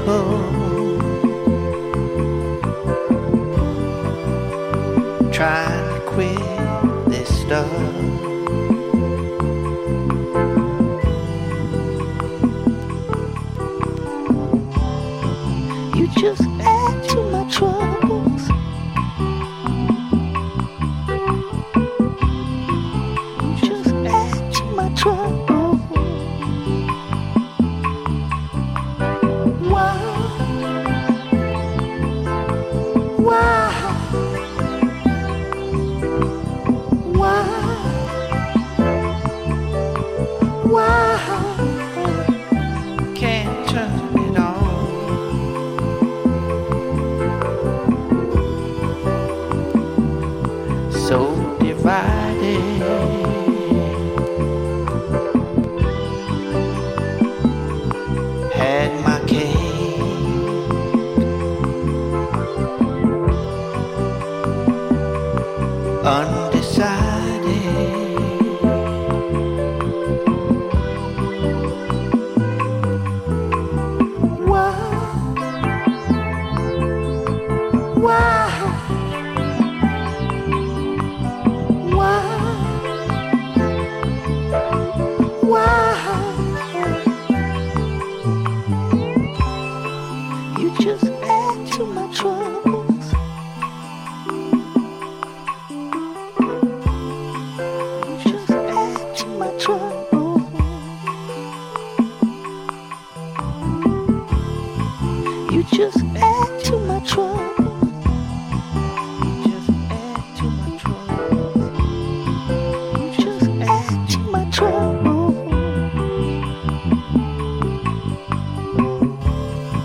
trying to quit this stuff. You just add to my troubles. You just add to my troubles. Why? Why? Why? Why? Can't turn it on. So divided, had my cake, undecided. Why? Why? Why? You just add to my troubles. You just add to my troubles. You just add.